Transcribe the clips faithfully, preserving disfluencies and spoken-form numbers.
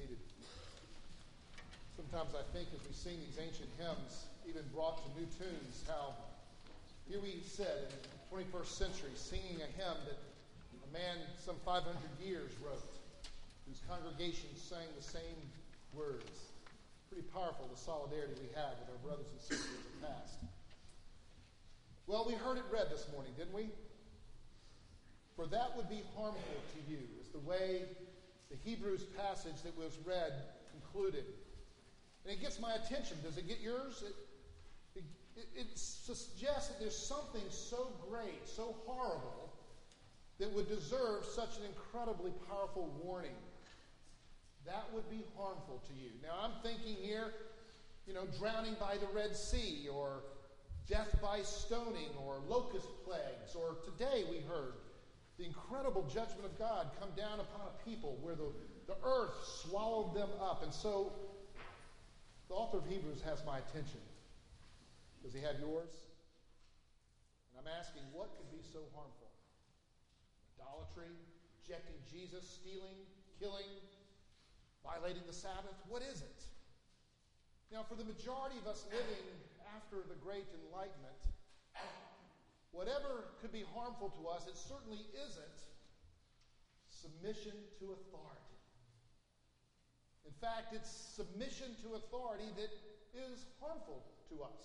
seated. Sometimes I think as we sing these ancient hymns, even brought to new tunes, how here we sit in the twenty-first century singing a hymn that a man some five hundred years wrote, whose congregation sang the same words. Pretty powerful, the solidarity we have with our brothers and sisters of the past. Well, we heard it read this morning, didn't we? For that would be harmful to you, is the way the Hebrews passage that was read concluded. And it gets my attention. Does it get yours? It, it, it suggests that there's something so great, so horrible, that would deserve such an incredibly powerful warning. That would be harmful to you. Now, I'm thinking here, you know, drowning by the Red Sea, or death by stoning, or locust plagues, or today we heard the incredible judgment of God come down upon a people where the, the earth swallowed them up. And so, the author of Hebrews has my attention. Does he have yours? And I'm asking, what could be so harmful? Idolatry, rejecting Jesus, stealing, killing, violating the Sabbath? What is it? Now, for the majority of us living after the Great Enlightenment, whatever could be harmful to us, it certainly isn't submission to authority. In fact, it's submission to authority that is harmful to us.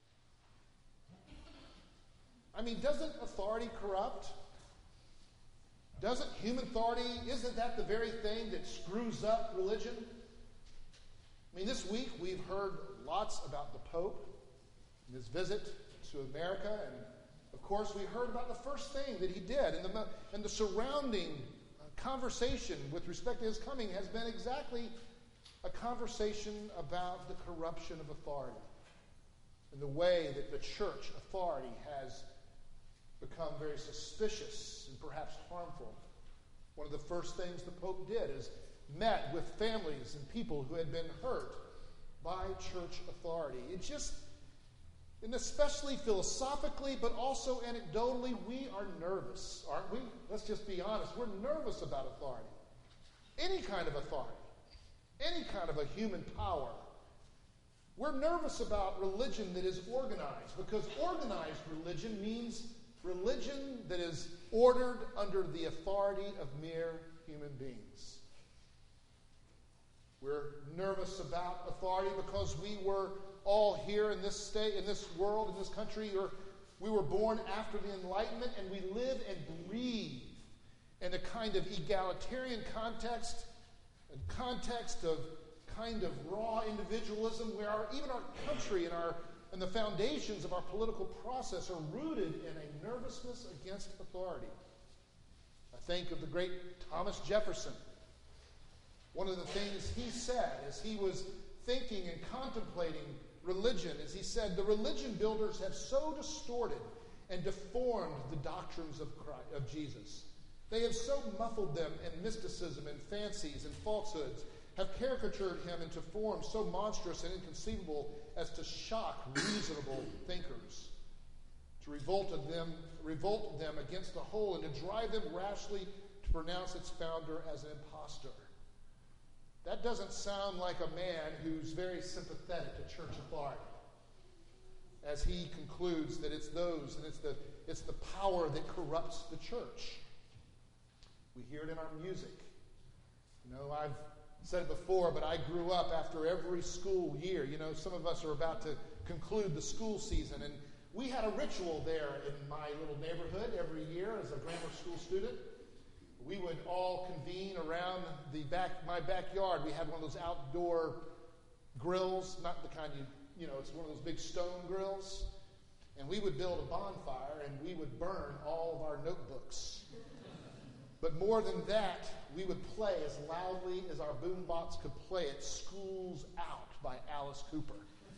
I mean, doesn't authority corrupt? Doesn't human authority, isn't that the very thing that screws up religion? I mean, this week we've heard lots about the Pope and his visit to America, and of course we heard about the first thing that he did, and the, and the surrounding conversation with respect to his coming has been exactly a conversation about the corruption of authority and the way that the church authority has become very suspicious and perhaps harmful. One of the first things the Pope did is met with families and people who had been hurt by church authority. It just, and especially philosophically, but also anecdotally, we are nervous, aren't we? Let's just be honest. We're nervous about authority. Any kind of authority. Any kind of a human power. We're nervous about religion that is organized, because organized religion means religion that is ordered under the authority of mere human beings. We're nervous about authority because we were all here in this state, in this world, in this country, or we were born after the Enlightenment, and we live and breathe in a kind of egalitarian context, a context of kind of raw individualism, where our, even our country and our and the foundations of our political process are rooted in a nervousness against authority. I think of the great Thomas Jefferson. One of the things he said as he was thinking and contemplating religion is he said, the religion builders have so distorted and deformed the doctrines of Christ, of Jesus. They have so muffled them in mysticism and fancies and falsehoods, have caricatured him into forms so monstrous and inconceivable as to shock reasonable thinkers, to revolt of them, revolt them against the whole, and to drive them rashly to pronounce its founder as an impostor. That doesn't sound like a man who's very sympathetic to church authority, as he concludes that it's those, and it's the, it's the power that corrupts the church. We hear it in our music. You know, I've said it before, but I grew up after every school year. You know, some of us are about to conclude the school season, and we had a ritual there in my little neighborhood every year as a grammar school student. We would all convene around the back, my backyard. We had one of those outdoor grills, not the kind you, you know, it's one of those big stone grills. And we would build a bonfire, and we would burn all of our notebooks. But more than that, we would play as loudly as our boombox could play it, School's Out by Alice Cooper.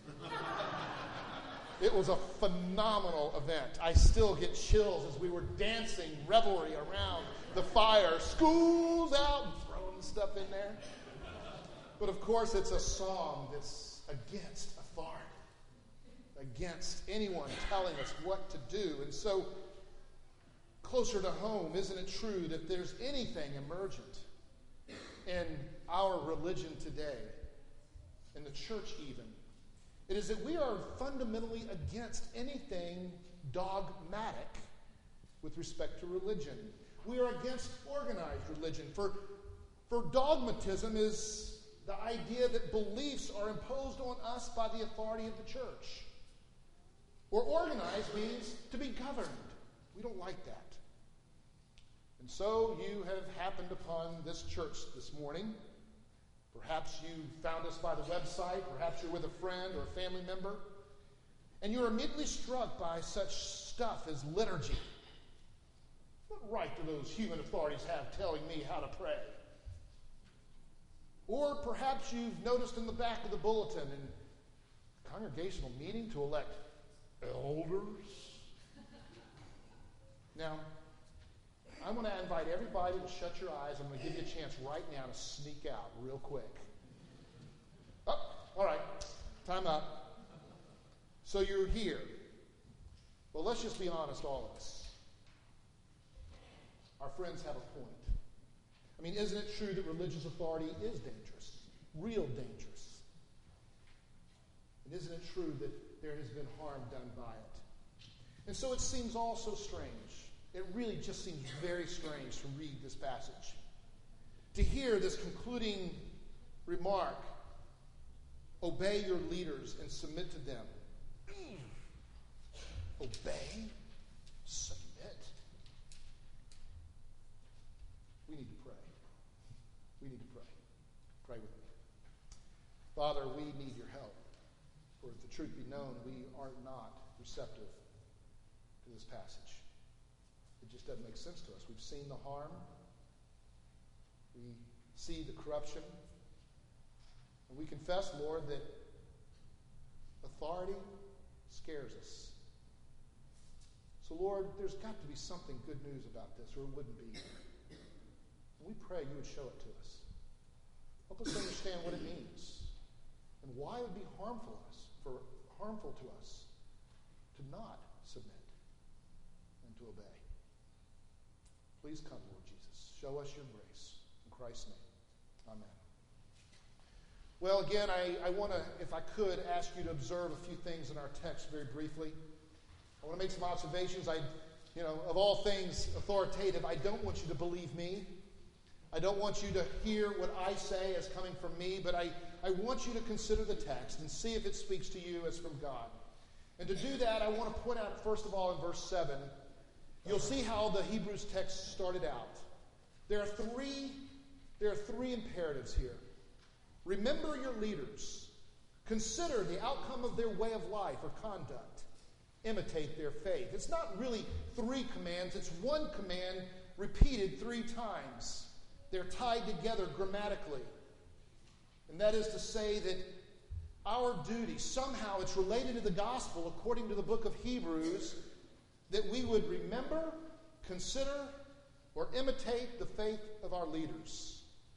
It was a phenomenal event. I still get chills as we were dancing revelry around the fire. School's out, and throwing stuff in there. But of course, it's a song that's against authority, against anyone telling us what to do. And so, closer to home, isn't it true that there's anything emergent in our religion today, in the church even, it is that we are fundamentally against anything dogmatic with respect to religion. We are against organized religion. For, for dogmatism is the idea that beliefs are imposed on us by the authority of the church. Or organized means to be governed. We don't like that. And so you have happened upon this church this morning. Perhaps you found us by the website. Perhaps you're with a friend or a family member. And you're immediately struck by such stuff as liturgy. What right do those human authorities have telling me how to pray? Or perhaps you've noticed in the back of the bulletin, in congregational meeting to elect elders. Now, I want to invite everybody to shut your eyes. I'm going to give you a chance right now to sneak out real quick. Oh, all right. Time up. So you're here. Well, let's just be honest, all of us. Our friends have a point. I mean, isn't it true that religious authority is dangerous? Real dangerous. And isn't it true that there has been harm done by it? And so it seems all so strange. It really just seems very strange to read this passage. To hear this concluding remark, obey your leaders and submit to them. Obey? Submit? We need to pray. We need to pray. Pray with me. Father, we need your help. For if the truth be known, we are not receptive to this passage. It just doesn't make sense to us. We've seen the harm. We see the corruption. And we confess, Lord, that authority scares us. So, Lord, there's got to be something good news about this, or it wouldn't be. And we pray you would show it to us. Help us understand what it means and why it would be harmful us, for harmful to us to not submit and to obey. Please come, Lord Jesus. Show us your grace. In Christ's name, amen. Well, again, I, I want to, if I could, ask you to observe a few things in our text very briefly. I want to make some observations. I, you know, of all things authoritative, I don't want you to believe me. I don't want you to hear what I say as coming from me, but I, I want you to consider the text and see if it speaks to you as from God. And to do that, I want to point out, first of all, in verse seven, you'll see how the Hebrews text started out. There are three, there are three imperatives here. Remember your leaders. Consider the outcome of their way of life or conduct. Imitate their faith. It's not really three commands. It's one command repeated three times. They're tied together grammatically. And that is to say that our duty, somehow it's related to the gospel according to the book of Hebrews, that we would remember, consider, or imitate the faith of our leaders.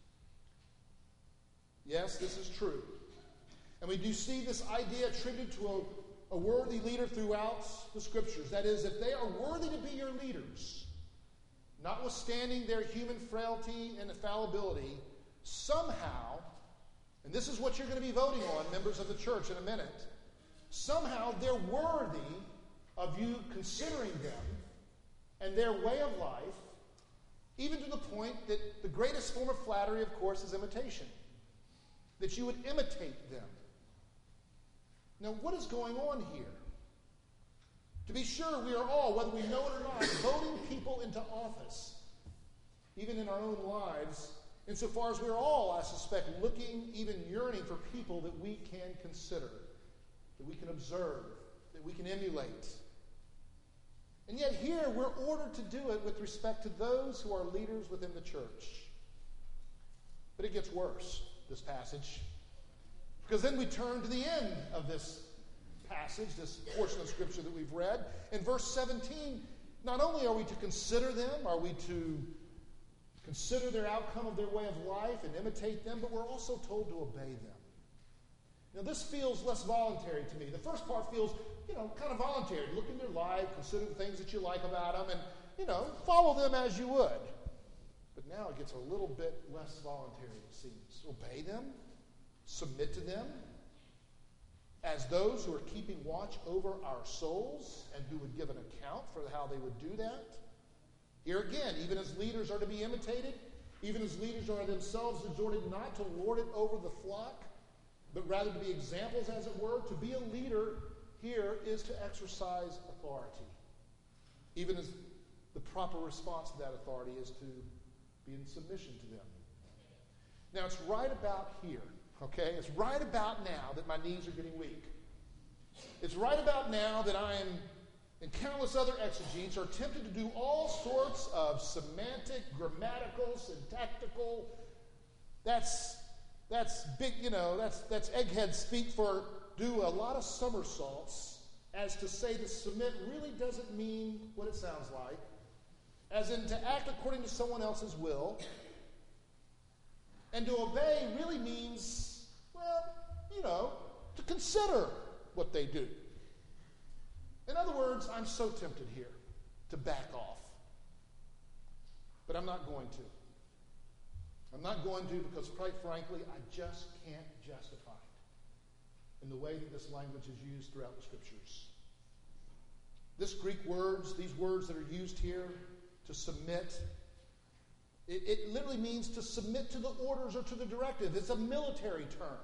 Yes, this is true. And we do see this idea attributed to a, a worthy leader throughout the Scriptures. That is, if they are worthy to be your leaders, notwithstanding their human frailty and fallibility, somehow, and this is what you're going to be voting on, members of the church, in a minute, somehow they're worthy of you considering them and their way of life, even to the point that the greatest form of flattery, of course, is imitation. That you would imitate them. Now, what is going on here? To be sure, we are all, whether we know it or not, voting people into office, even in our own lives, insofar as we're all, I suspect, looking, even yearning for people that we can consider, that we can observe, that we can emulate. And yet here, we're ordered to do it with respect to those who are leaders within the church. But it gets worse, this passage. Because then we turn to the end of this passage, this portion of Scripture that we've read. In verse seventeen, not only are we to consider them, are we to consider their outcome of their way of life and imitate them, but we're also told to obey them. Now, this feels less voluntary to me. The first part feels, you know, kind of voluntary. Look in their life, consider the things that you like about them, and, you know, follow them as you would. But But now it gets a little bit less voluntary, it seems. Obey them, submit to them, as those who are keeping watch over our souls and who would give an account for how they would do that. Here again, even as leaders are to be imitated, even as leaders are themselves exhorted not to lord it over the flock, but rather to be examples, as it were. To be a leader here is to exercise authority, even as the proper response to that authority is to be in submission to them. Now, it's right about here, okay? It's right about now that my knees are getting weak. It's right about now that I am, and countless other exegetes are tempted to do all sorts of semantic, grammatical, syntactical, that's that's big, you know, that's that's egghead speak for do a lot of somersaults as to say to submit really doesn't mean what it sounds like, as in to act according to someone else's will. And to obey really means, well, you know, to consider what they do. In other words, I'm so tempted here to back off. But I'm not going to. I'm not going to because, quite frankly, I just can't justify it in the way that this language is used throughout the Scriptures. This Greek words, these words that are used here, to submit, it, it literally means to submit to the orders or to the directive. It's a military term.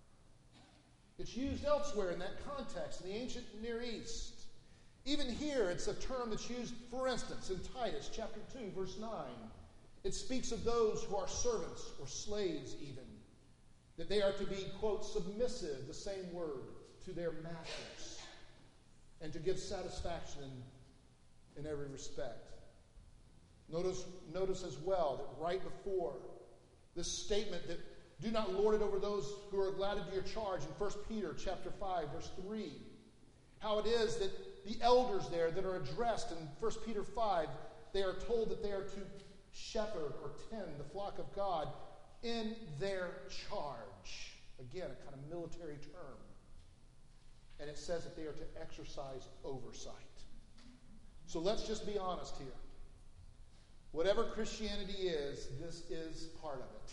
It's used elsewhere in that context, in the ancient Near East. Even here, it's a term that's used, for instance, in Titus chapter two, verse nine. It speaks of those who are servants or slaves even, that they are to be, quote, submissive, the same word, to their masters, and to give satisfaction in, in every respect. Notice, notice as well that right before this statement that do not lord it over those who are allotted to your charge in First Peter chapter five, verse three, how it is that the elders there that are addressed in First Peter five, they are told that they are to shepherd or tend the flock of God in their charge. Again, a kind of military term. And it says that they are to exercise oversight. So let's just be honest here. Whatever Christianity is, this is part of it.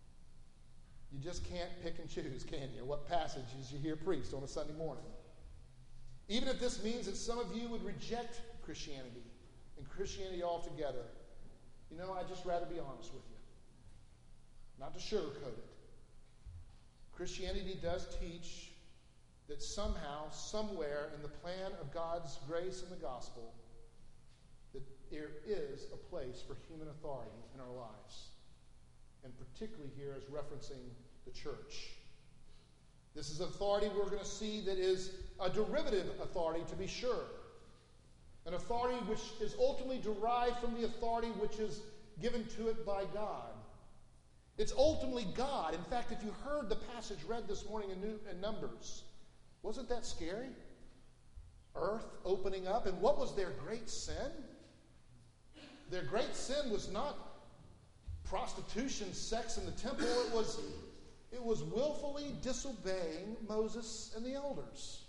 You just can't pick and choose, can you? What passages you hear preached on a Sunday morning. Even if this means that some of you would reject Christianity and Christianity altogether, you know, I'd just rather be honest with you. Not to sugarcoat it. Christianity does teach that somehow, somewhere in the plan of God's grace and the gospel, that there is a place for human authority in our lives. And particularly here as referencing the church. This is authority we're going to see that is a derivative authority, to be sure. An authority which is ultimately derived from the authority which is given to it by God. It's ultimately God. In fact, if you heard the passage read this morning in, New, in Numbers, wasn't that scary? Earth opening up. And what was their great sin? Their great sin was not prostitution, sex in the temple. It was, it was willfully disobeying Moses and the elders.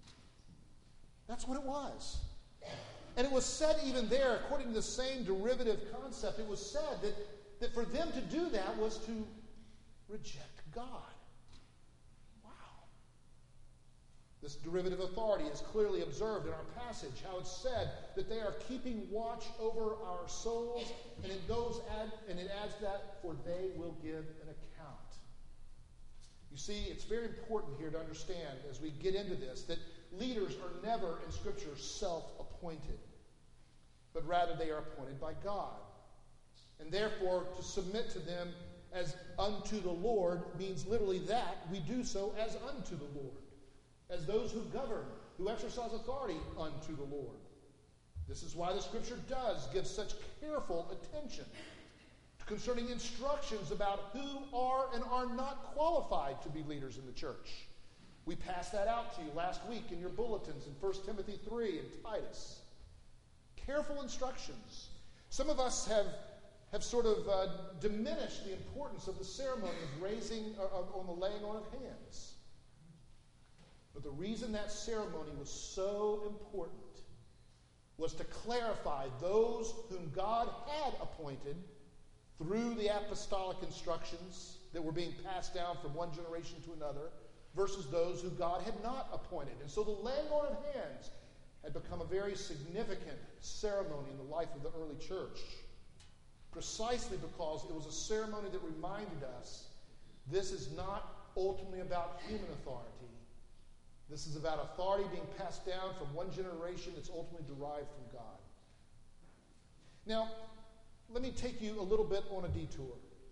That's what it was. And it was said even there, according to the same derivative concept, it was said that, that for them to do that was to reject God. Wow. This derivative authority is clearly observed in our passage, how it's said that they are keeping watch over our souls, and it goes add, and it adds that, for they will give an account. You see, it's very important here to understand as we get into this that leaders are never in Scripture self-appointed, but rather they are appointed by God. And therefore, to submit to them as unto the Lord means literally that we do so as unto the Lord, as those who govern, who exercise authority unto the Lord. This is why the Scripture does give such careful attention concerning instructions about who are and are not qualified to be leaders in the church. We passed that out to you last week in your bulletins in First Timothy three and Titus. Careful instructions. Some of us have, have sort of uh, diminished the importance of the ceremony of raising, uh, on the laying on of hands. But the reason that ceremony was so important was to clarify those whom God had appointed through the apostolic instructions that were being passed down from one generation to another, versus those who God had not appointed. And so the laying on of hands had become a very significant ceremony in the life of the early church, precisely because it was a ceremony that reminded us this is not ultimately about human authority. This is about authority being passed down from one generation that's ultimately derived from God. Now, let me take you a little bit on a detour.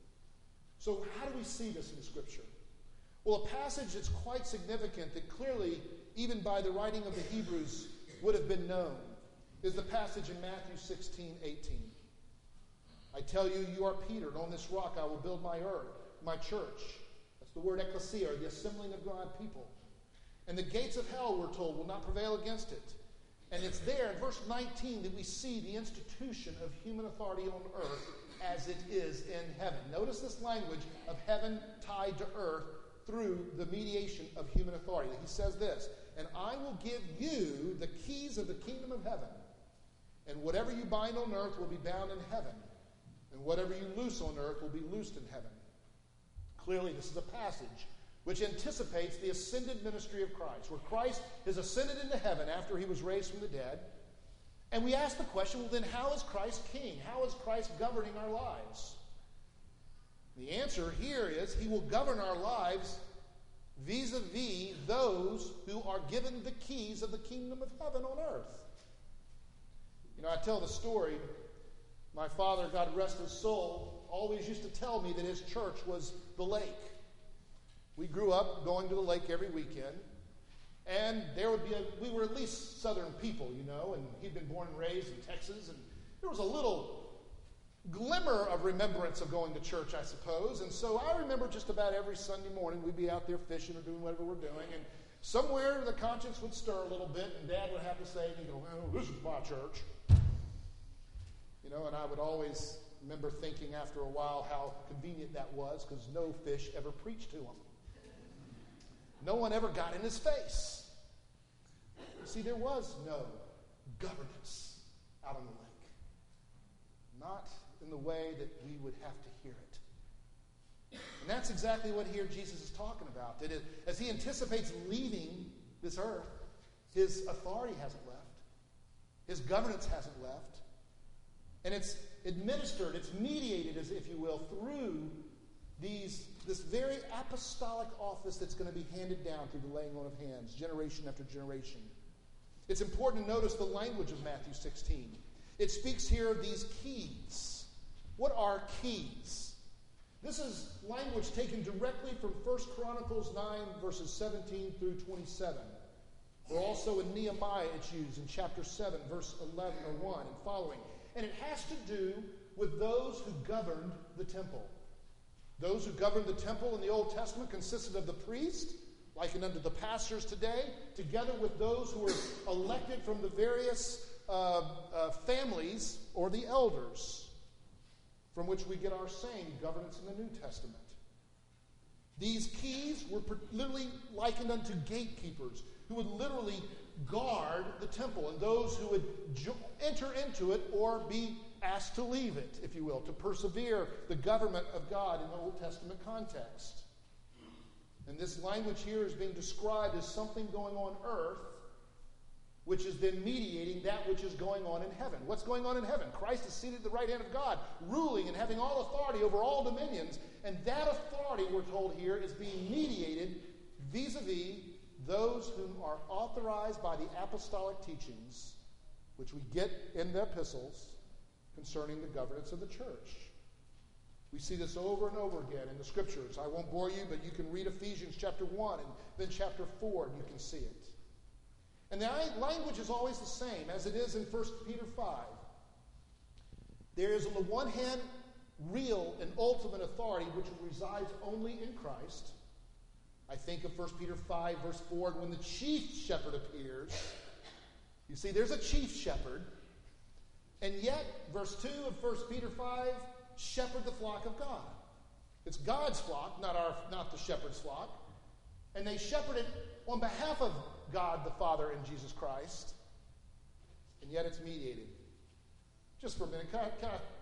So how do we see this in Scripture? Well, a passage that's quite significant that clearly, even by the writing of the Hebrews, would have been known is the passage in Matthew sixteen eighteen. I tell you, you are Peter, and on this rock I will build my earth, my church. That's the word ecclesia, or the assembling of God people. And the gates of hell, we're told, will not prevail against it. And it's there in verse nineteen that we see the institution of human authority on earth as it is in heaven. Notice this language of heaven tied to earth through the mediation of human authority. He says this, and I will give you the keys of the kingdom of heaven, and whatever you bind on earth will be bound in heaven, and whatever you loose on earth will be loosed in heaven. Clearly, this is a passage which anticipates the ascended ministry of Christ, where Christ is ascended into heaven after he was raised from the dead. And we ask the question, well, then how is Christ king? How is Christ governing our lives? The answer here is he will govern our lives vis-a-vis those who are given the keys of the kingdom of heaven on earth. You know, I tell the story, my father, God rest his soul, always used to tell me that his church was the lake. We grew up going to the lake every weekend, and there would be a, we were at least Southern people, you know, and he'd been born and raised in Texas, and there was a little glimmer of remembrance of going to church, I suppose. And so I remember just about every Sunday morning we'd be out there fishing or doing whatever we're doing, and somewhere the conscience would stir a little bit, and Dad would have to say, and he'd go, well, this is my church. You know, and I would always remember thinking after a while how convenient that was, because no fish ever preached to him. No one ever got in his face. You see, there was no governance out on the lake. Not in the way that we would have to hear it. And that's exactly what here Jesus is talking about. That it, as he anticipates leaving this earth, his authority hasn't left. His governance hasn't left. And it's administered, it's mediated, as if you will, through these this very apostolic office that's going to be handed down through the laying on of hands, generation after generation. It's important to notice the language of Matthew sixteen. It speaks here of these keys. What are keys? This is language taken directly from First Chronicles nine, verses seventeen through twenty-seven. Or also in Nehemiah it's used in chapter seven, verse eleven or one and following. And it has to do with those who governed the temple. Those who governed the temple in the Old Testament consisted of the priest, likened unto the pastors today, together with those who were elected from the various uh, uh, families or the elders, from which we get our saying, governance in the New Testament. These keys were literally likened unto gatekeepers, who would literally guard the temple, and those who would jo- enter into it or be asked to leave it, if you will, to persevere the government of God in the Old Testament context. And this language here is being described as something going on earth, which is then mediating that which is going on in heaven. What's going on in heaven? Christ is seated at the right hand of God, ruling and having all authority over all dominions. And that authority, we're told here, is being mediated vis-a-vis those whom are authorized by the apostolic teachings, which we get in the epistles, concerning the governance of the church. We see this over and over again in the Scriptures. I won't bore you, but you can read Ephesians chapter one and then chapter four, and you can see it. And the language is always the same, as it is in First Peter five. There is, on the one hand, real and ultimate authority which resides only in Christ. I think of First Peter five, verse four, when the chief shepherd appears. You see, there's a chief shepherd. And yet, verse two of First Peter five, shepherd the flock of God. It's God's flock, not our, not the shepherd's flock. And they shepherd it on behalf of God the Father and Jesus Christ. And yet it's mediated. Just for a minute, can I, can I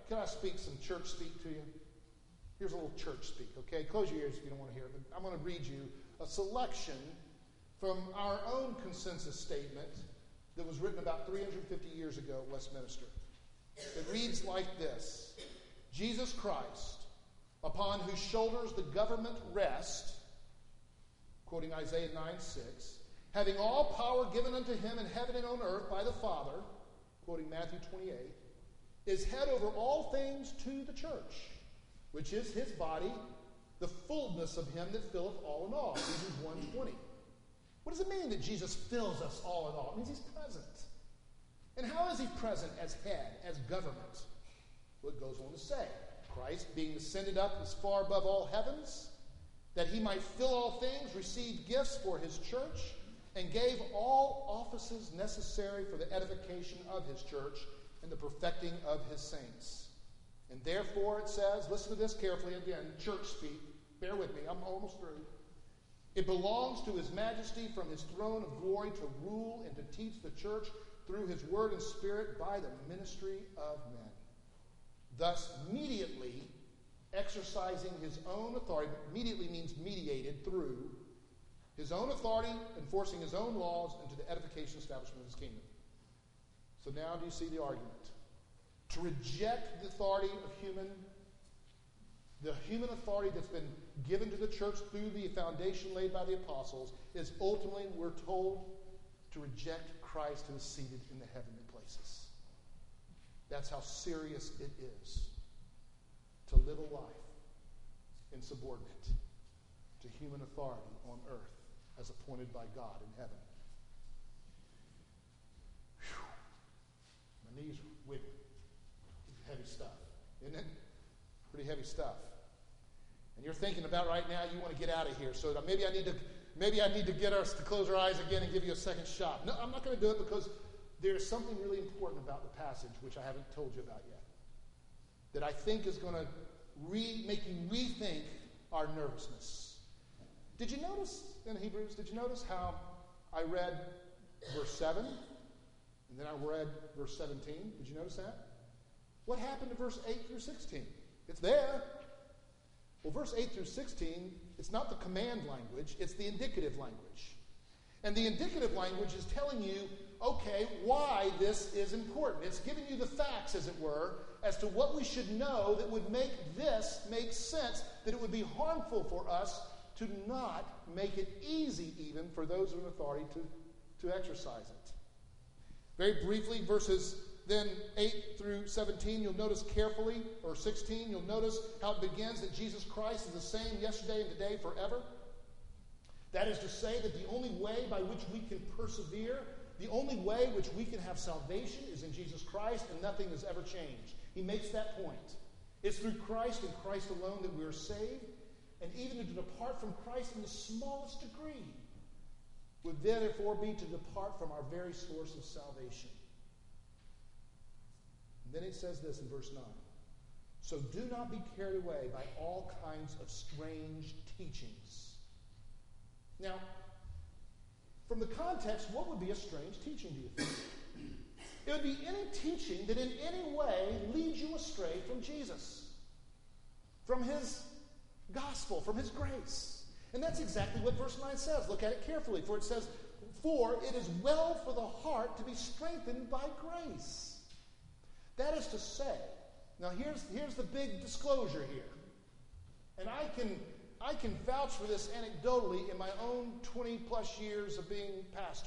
can I speak some church speak to you? Here's a little church speak, okay? Close your ears if you don't want to hear it. But I'm going to read you a selection from our own consensus statement that was written about three hundred fifty years ago at Westminster. It reads like this: Jesus Christ, upon whose shoulders the government rests, quoting Isaiah nine six, having all power given unto him in heaven and on earth by the Father, quoting Matthew twenty-eight, is head over all things to the church, which is his body, the fullness of him that filleth all in all. Hebrews one twenty. What does it mean that Jesus fills us all in all? It means he's present. And how is he present as head, as government? Well, it goes on to say, Christ, being ascended up as far above all heavens, that he might fill all things, received gifts for his church, and gave all offices necessary for the edification of his church and the perfecting of his saints. And therefore, it says, listen to this carefully again, church speak, bear with me, I'm almost through. It belongs to his majesty from his throne of glory to rule and to teach the church through his word and spirit by the ministry of men. Thus, immediately exercising his own authority, immediately means mediated through his own authority, enforcing his own laws, and to the edification and establishment of his kingdom. So now do you see the argument? To reject the authority of human, the human authority that's been given to the church through the foundation laid by the apostles, is ultimately, we're told, to reject Christ who is seated in the heavenly places. That's how serious it is to live a life insubordinate to human authority on earth as appointed by God in heaven. Whew. My knees are wiggling. Heavy stuff, isn't it? Pretty heavy stuff. And you're thinking about right now, you want to get out of here. So maybe I need to, maybe I need to get us to close our eyes again and give you a second shot. No, I'm not going to do it because there's something really important about the passage which I haven't told you about yet, that I think is going to re- make you rethink our nervousness. Did you notice in Hebrews? Did you notice how I read verse seven, and then I read verse seventeen? Did you notice that? What happened to verse eight through sixteen? It's there. Well, verse eight through sixteen, it's not the command language, it's the indicative language. And the indicative language is telling you, okay, why this is important. It's giving you the facts, as it were, as to what we should know that would make this make sense, that it would be harmful for us to not make it easy even for those in authority to, to exercise it. Very briefly, verses then eight through seventeen, you'll notice carefully, or sixteen, you'll notice how it begins that Jesus Christ is the same yesterday and today forever. That is to say that the only way by which we can persevere, the only way which we can have salvation is in Jesus Christ, and nothing has ever changed. He makes that point. It's through Christ and Christ alone that we are saved, and even to depart from Christ in the smallest degree would therefore be to depart from our very source of salvation. Then it says this in verse nine. So do not be carried away by all kinds of strange teachings. Now, from the context, what would be a strange teaching, do you think? It would be any teaching that in any way leads you astray from Jesus, from his gospel, from his grace. And that's exactly what verse nine says. Look at it carefully, for it says, for it is well for the heart to be strengthened by grace. That is to say, now here's, here's the big disclosure here. And I can, I can vouch for this anecdotally in my own twenty plus years of being pastor.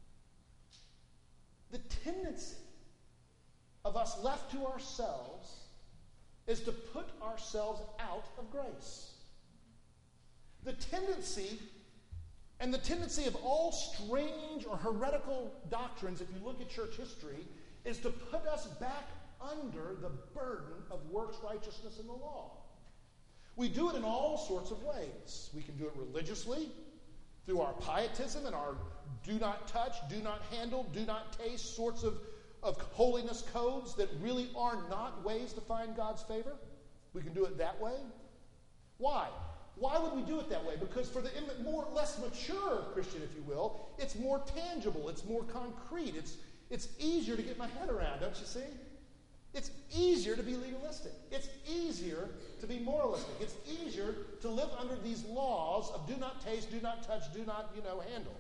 The tendency of us left to ourselves is to put ourselves out of grace. The tendency, and the tendency of all strange or heretical doctrines, if you look at church history, is to put us back under the burden of works righteousness in the law. We do it in all sorts of ways. We can do it religiously, through our pietism and our do not touch, do not handle, do not taste sorts of, of holiness codes that really are not ways to find God's favor. We can do it that way. Why? Why would we do it that way? Because for the more less mature Christian, if you will, it's more tangible, it's more concrete, it's It's easier to get my head around, don't you see? It's easier to be legalistic. It's easier to be moralistic. It's easier to live under these laws of do not taste, do not touch, do not, you know, handle.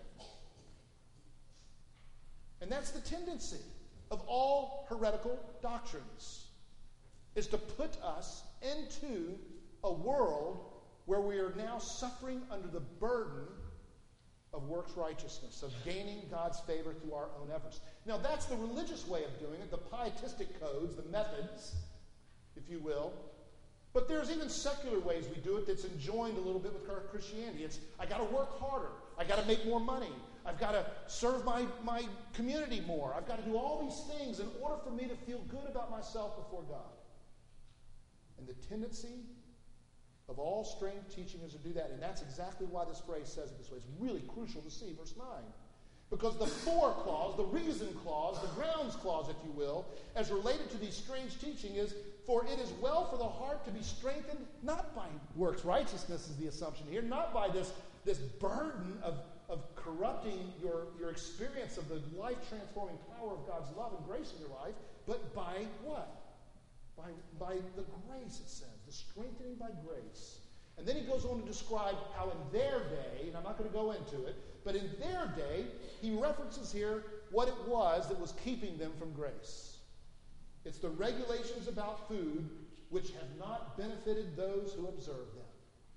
And that's the tendency of all heretical doctrines, is to put us into a world where we are now suffering under the burden of works righteousness, of gaining God's favor through our own efforts. Now, that's the religious way of doing it, the pietistic codes, the methods, if you will. But there's even secular ways we do it that's enjoined a little bit with our Christianity. It's, I got to work harder. I got to make more money. I've got to serve my, my community more. I've got to do all these things in order for me to feel good about myself before God. And the tendency of all strange teaching is to do that. And that's exactly why this phrase says it this way. It's really crucial to see verse nine. Because the for clause, the reason clause, the grounds clause, if you will, as related to these strange teaching is, for it is well for the heart to be strengthened, not by works righteousness is the assumption here, not by this, this burden of, of corrupting your, your experience of the life-transforming power of God's love and grace in your life, but by what? By, by the grace, it says, the strengthening by grace. And then he goes on to describe how in their day, and I'm not going to go into it, but in their day, he references here what it was that was keeping them from grace. It's the regulations about food which have not benefited those who observe them.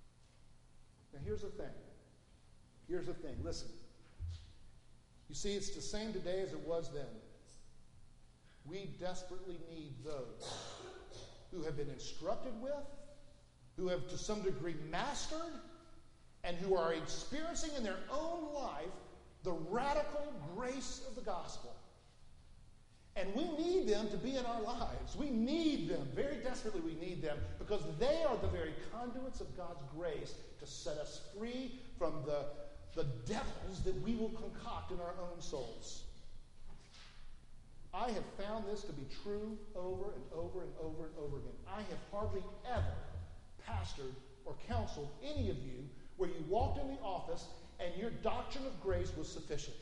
Now here's the thing. Here's the thing. Listen. You see, it's the same today as it was then. We desperately need those who have been instructed with, who have to some degree mastered, and who are experiencing in their own life the radical grace of the gospel. And we need them to be in our lives. We need them. Very desperately we need them because they are the very conduits of God's grace to set us free from the, the devils that we will concoct in our own souls. I have found this to be true over and over and over and over again. I have hardly ever pastored or counseled any of you where you walked in the office and your doctrine of grace was sufficient.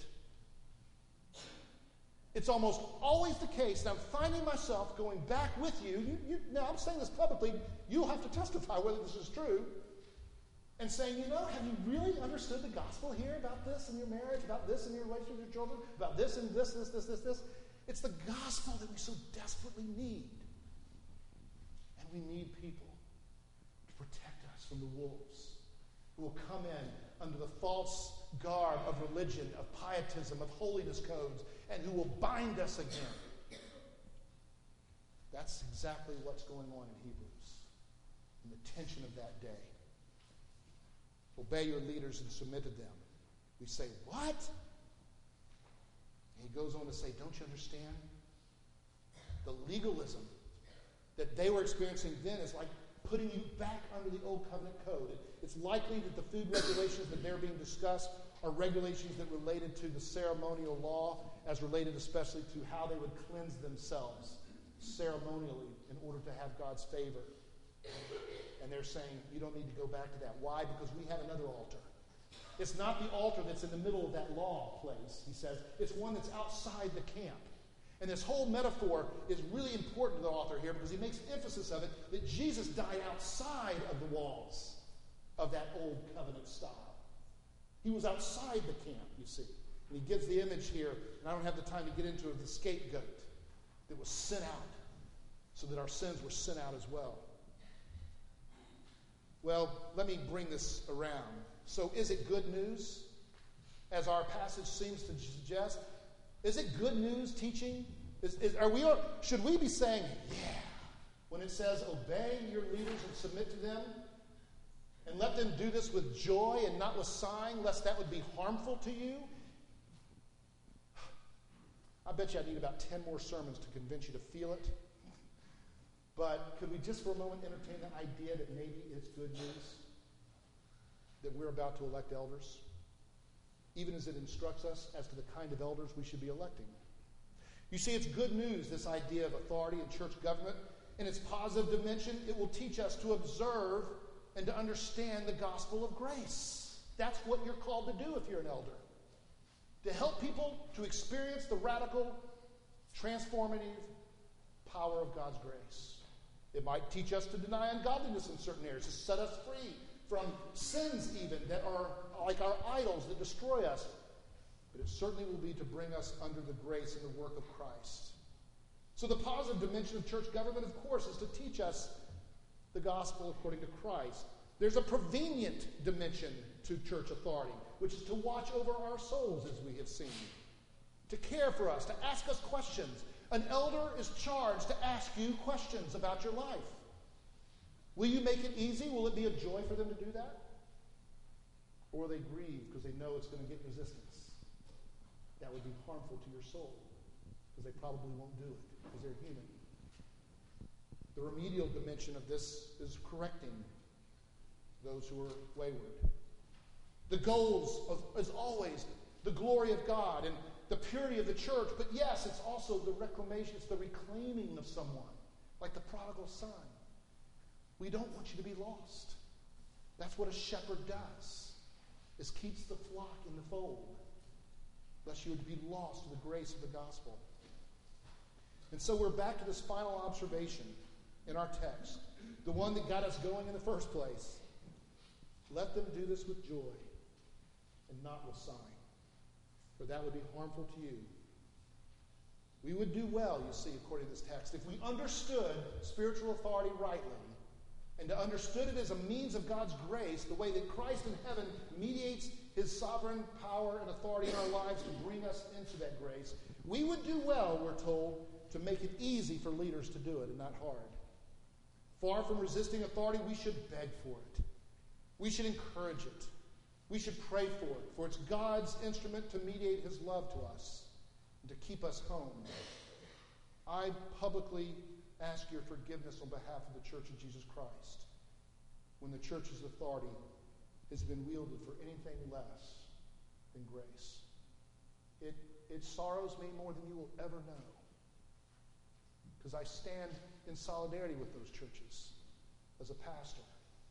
It's almost always the case, and I'm finding myself going back with you. you, you now, I'm saying this publicly. You'll have to testify whether this is true. And saying, you know, have you really understood the gospel here about this in your marriage, about this in your relationship with your children, about this and this, this, this, this, this? It's the gospel that we so desperately need. And we need people to protect us from the wolves who will come in under the false garb of religion, of pietism, of holiness codes, and who will bind us again. That's exactly what's going on in Hebrews, in the tension of that day. Obey your leaders and submit to them. We say, what? And he goes on to say, don't you understand? The legalism that they were experiencing then is like putting you back under the old covenant code. It, it's likely that the food regulations that they're being discussed are regulations that related to the ceremonial law, as related especially to how they would cleanse themselves ceremonially in order to have God's favor. And they're saying, you don't need to go back to that. Why? Because we have another altar. It's not the altar that's in the middle of that law place, he says. It's one that's outside the camp. And this whole metaphor is really important to the author here because he makes emphasis of it that Jesus died outside of the walls of that old covenant style. He was outside the camp, you see. And he gives the image here, and I don't have the time to get into it, of the scapegoat that was sent out so that our sins were sent out as well. Well, let me bring this around. So is it good news, as our passage seems to suggest? Is it good news teaching? Is, is, are we, should we be saying, yeah, when it says obey your leaders and submit to them? And let them do this with joy and not with sighing, lest that would be harmful to you? I bet you I need about ten more sermons to convince you to feel it. But could we just for a moment entertain the idea that maybe it's good news that we're about to elect elders, even as it instructs us as to the kind of elders we should be electing? You see, it's good news, this idea of authority in church government. In its positive dimension, it will teach us to observe and to understand the gospel of grace. That's what you're called to do if you're an elder. To help people to experience the radical, transformative, power of God's grace. It might teach us to deny ungodliness in certain areas, to set us free from sins even that are like our idols that destroy us. But it certainly will be to bring us under the grace and the work of Christ. So the positive dimension of church government, of course, is to teach us the gospel according to Christ. There's a prevenient dimension to church authority, which is to watch over our souls, as we have seen, to care for us, to ask us questions. An elder is charged to ask you questions about your life. Will you make it easy? Will it be a joy for them to do that? Or will they grieve because they know it's going to get resistance? That would be harmful to your soul, because they probably won't do it, because they're human. The remedial dimension of this is correcting those who are wayward. The goals of, is always the glory of God and the purity of the church, but yes, it's also the reclamation, it's the reclaiming of someone, like the prodigal son. We don't want you to be lost. That's what a shepherd does, is keeps the flock in the fold, lest you would be lost to the grace of the gospel. And so we're back to this final observation in our text, the one that got us going in the first place. Let them do this with joy and not with sighing, for that would be harmful to you. We would do well, you see, according to this text, if we understood spiritual authority rightly and understood it as a means of God's grace, the way that Christ in heaven mediates his sovereign power and authority in our lives to bring us into that grace. We would do well, we're told, to make it easy for leaders to do it and not hard. Far from resisting authority, we should beg for it. We should encourage it. We should pray for it, for it's God's instrument to mediate his love to us and to keep us home. I publicly ask your forgiveness on behalf of the Church of Jesus Christ when the church's authority has been wielded for anything less than grace. It, it sorrows me more than you will ever know, because I stand in solidarity with those churches as a pastor.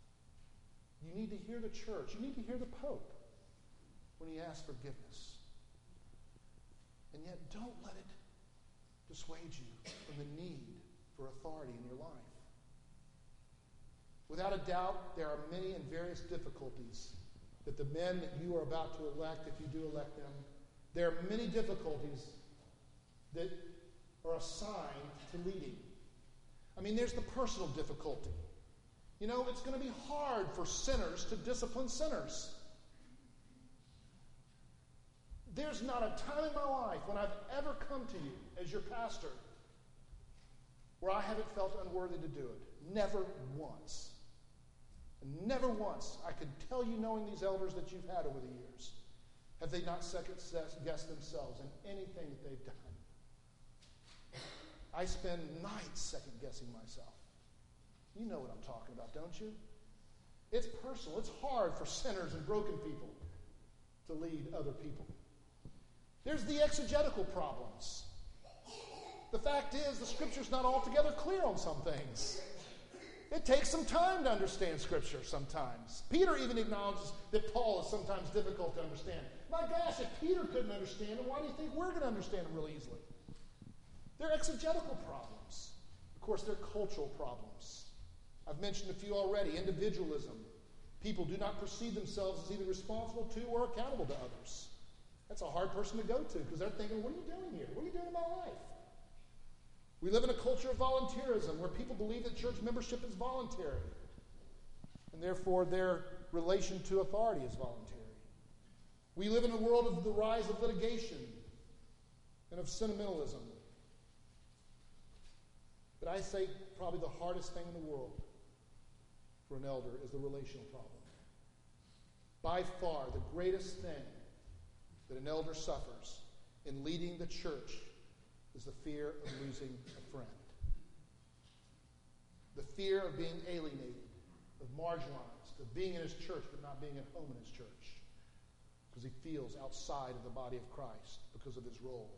You need to hear the church. You need to hear the Pope when he asks forgiveness. And yet don't let it dissuade you from the need for authority in your life. Without a doubt, there are many and various difficulties that the men that you are about to elect, if you do elect them, there are many difficulties that are assigned to leading. I mean, there's the personal difficulty. You know, it's going to be hard for sinners to discipline sinners. There's not a time in my life when I've ever come to you as your pastor where I haven't felt unworthy to do it. Never once. And never once, I can tell you, knowing these elders that you've had over the years, have they not second-guessed themselves in anything that they've done. I spend nights second-guessing myself. You know what I'm talking about, don't you? It's personal. It's hard for sinners and broken people to lead other people. There's the exegetical problems. The fact is, the Scripture's not altogether clear on some things. It takes some time to understand Scripture sometimes. Peter even acknowledges that Paul is sometimes difficult to understand. My gosh, if Peter couldn't understand him, why do you think we're going to understand him really easily? They're exegetical problems. Of course, they're cultural problems. I've mentioned a few already. Individualism. People do not perceive themselves as either responsible to or accountable to others. That's a hard person to go to, because they're thinking, what are you doing here? What are you doing in my life? We live in a culture of volunteerism where people believe that church membership is voluntary, and therefore their relation to authority is voluntary. We live in a world of the rise of litigation and of sentimentalism. But I say probably the hardest thing in the world for an elder is the relational problem. By far, the greatest thing that an elder suffers in leading the church is the fear of losing a friend. The fear of being alienated, of marginalized, of being in his church but not being at home in his church, because he feels outside of the body of Christ because of his role.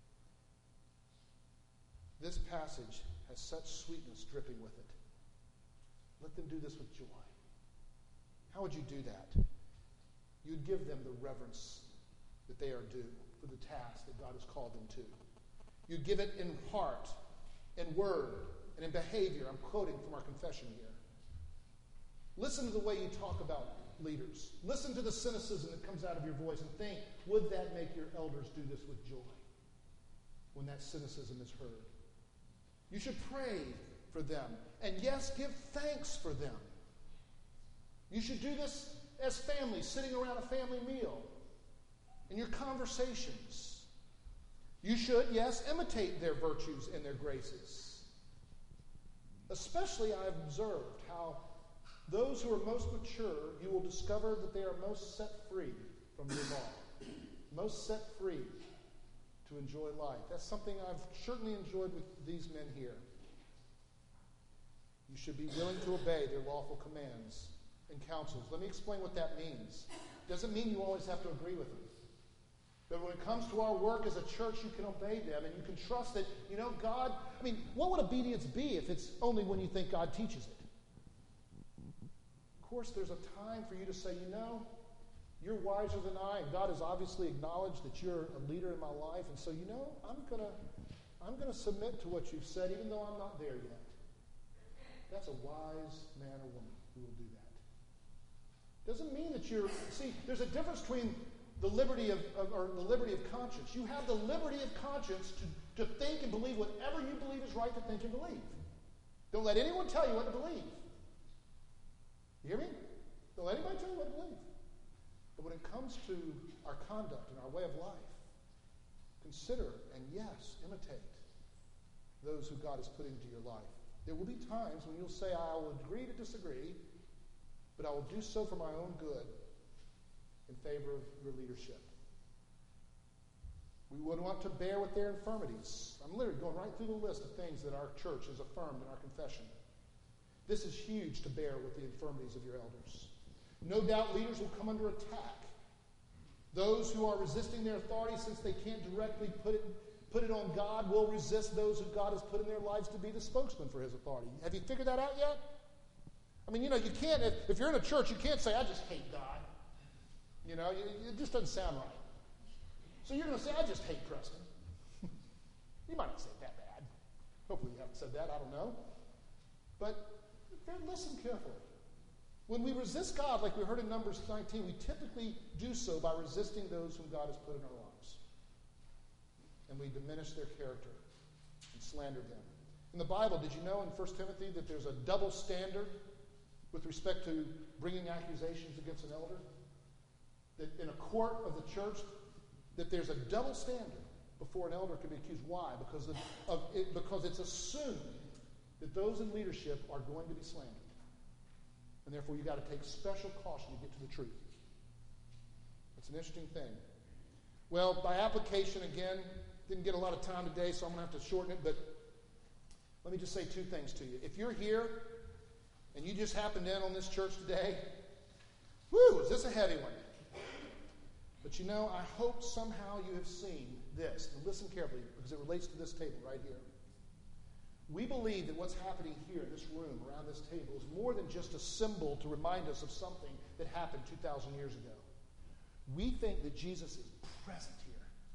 This passage has such sweetness dripping with it. Let them do this with joy. How would you do that? You'd give them the reverence that they are due for the task that God has called them to. You'd give it in heart in word and in behavior. I'm quoting from our confession here. Listen to the way you talk about leaders. Listen to the cynicism that comes out of your voice and think, would that make your elders do this with joy when that cynicism is heard? You should pray for them. And yes, give thanks for them. You should do this as families, sitting around a family meal, in your conversations. You should, yes, imitate their virtues and their graces. Especially, I've observed how those who are most mature, you will discover that they are most set free from your law, most set free to enjoy life. That's something I've certainly enjoyed with these men here. You should be willing to obey their lawful commands and counsels. Let me explain what that means. It doesn't mean you always have to agree with them. But when it comes to our work as a church, you can obey them and you can trust that, you know, God, I mean, what would obedience be if it's only when you think God teaches it? Of course, there's a time for you to say, you know, you're wiser than I, and God has obviously acknowledged that you're a leader in my life, and so, you know, I'm going to I'm going to submit to what you've said, even though I'm not there yet. That's a wise man or woman who will do that. Doesn't mean that you're, see, there's a difference between the liberty of, of or the liberty of conscience. You have the liberty of conscience to, to think and believe whatever you believe is right to think and believe. Don't let anyone tell you what to believe. You hear me? Don't let anybody tell you what to believe. But when it comes to our conduct and our way of life, consider and, yes, imitate those who God has put into your life. There will be times when you'll say, I will agree to disagree, but I will do so for my own good in favor of your leadership. We would want to bear with their infirmities. I'm literally going right through the list of things that our church has affirmed in our confession. This is huge, to bear with the infirmities of your elders. No doubt leaders will come under attack. Those who are resisting their authority, since they can't directly put it, put it on God, will resist those who God has put in their lives to be the spokesman for his authority. Have you figured that out yet? I mean, you know, you can't, if, if you're in a church, you can't say, I just hate God. You know, it just doesn't sound right. So you're going to say, I just hate Preston. You might not say it that bad. Hopefully you haven't said that, I don't know. But listen carefully. When we resist God, like we heard in Numbers nineteen, we typically do so by resisting those whom God has put in our lives. And we diminish their character and slander them. In the Bible, did you know in First Timothy that there's a double standard with respect to bringing accusations against an elder? That in a court of the church, that there's a double standard before an elder can be accused. Why? Because, of, of it, because it's assumed that those in leadership are going to be slandered. And therefore, you've got to take special caution to get to the truth. It's an interesting thing. Well, by application, again, didn't get a lot of time today, so I'm going to have to shorten it, but let me just say two things to you. If you're here and you just happened in on this church today, whoo, is this a heavy one? But you know, I hope somehow you have seen this, and listen carefully, because it relates to this table right here. We believe that what's happening here in this room, around this table, is more than just a symbol to remind us of something that happened two thousand years ago. We think that Jesus is present here.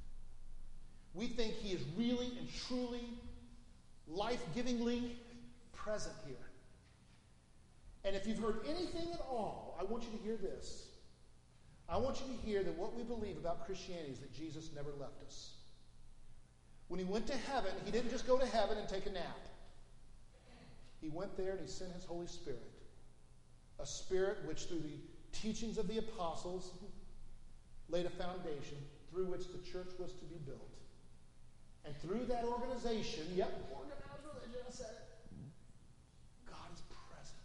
We think he is really and truly, life-givingly present here. And if you've heard anything at all, I want you to hear this. I want you to hear that what we believe about Christianity is that Jesus never left us. When he went to heaven, he didn't just go to heaven and take a nap. He went there and he sent his Holy Spirit. A spirit which, through the teachings of the apostles, laid a foundation through which the church was to be built. And through that organization, yep, organized religion, I said it, God is present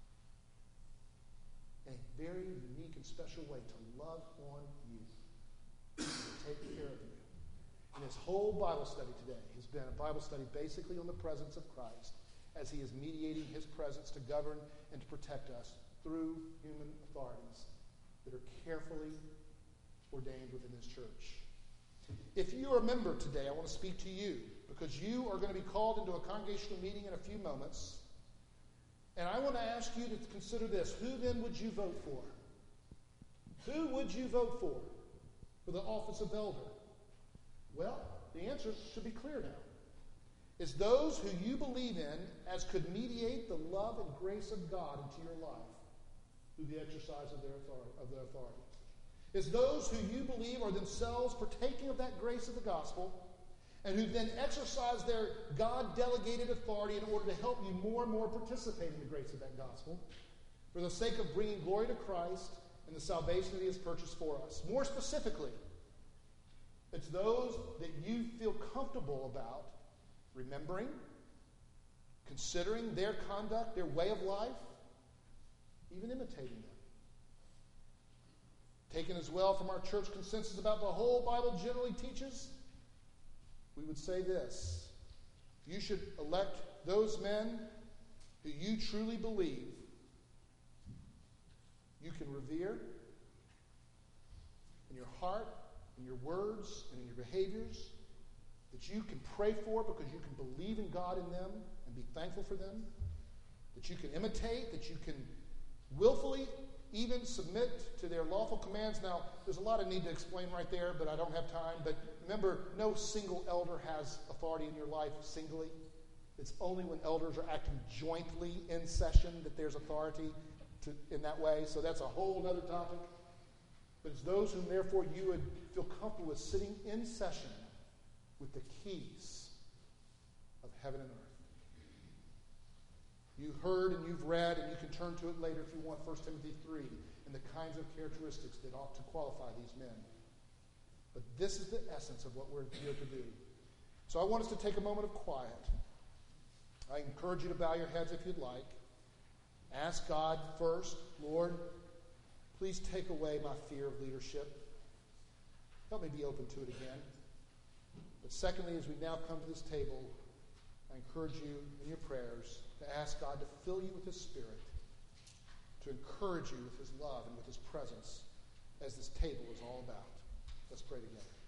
in a very unique and special way to love on you, to take care of you. And this whole Bible study today has been a Bible study basically on the presence of Christ as he is mediating his presence to govern and to protect us through human authorities that are carefully ordained within this church. If you are a member today, I want to speak to you because you are going to be called into a congregational meeting in a few moments. And I want to ask you to consider this. Who then would you vote for? Who would you vote for for the office of elder? Well, the answer should be clear now. is those who you believe in as could mediate the love and grace of God into your life through the exercise of their authority. Of their authority. It's those who you believe are themselves partaking of that grace of the gospel and who then exercise their God-delegated authority in order to help you more and more participate in the grace of that gospel for the sake of bringing glory to Christ and the salvation that he has purchased for us. More specifically, it's those that you feel comfortable about remembering, considering their conduct, their way of life, even imitating them. Taken as well from our church consensus about the whole Bible generally teaches, we would say this: you should elect those men who you truly believe you can revere in your heart, in your words, and in your behaviors, that you can pray for because you can believe in God in them and be thankful for them, that you can imitate, that you can willfully even submit to their lawful commands. Now, there's a lot I need to explain right there, but I don't have time. But remember, no single elder has authority in your life singly. It's only when elders are acting jointly in session that there's authority to, in that way. So that's a whole other topic. But it's those whom, therefore, you would feel comfortable with sitting in session with the keys of heaven and earth. You heard and you've read, and you can turn to it later if you want, First Timothy three, and the kinds of characteristics that ought to qualify these men. But this is the essence of what we're here to do. So I want us to take a moment of quiet. I encourage you to bow your heads if you'd like. Ask God first, Lord, please take away my fear of leadership. Help me be open to it again. But secondly, as we now come to this table, I encourage you in your prayers to ask God to fill you with his Spirit, to encourage you with his love and with his presence as this table is all about. Let's pray together.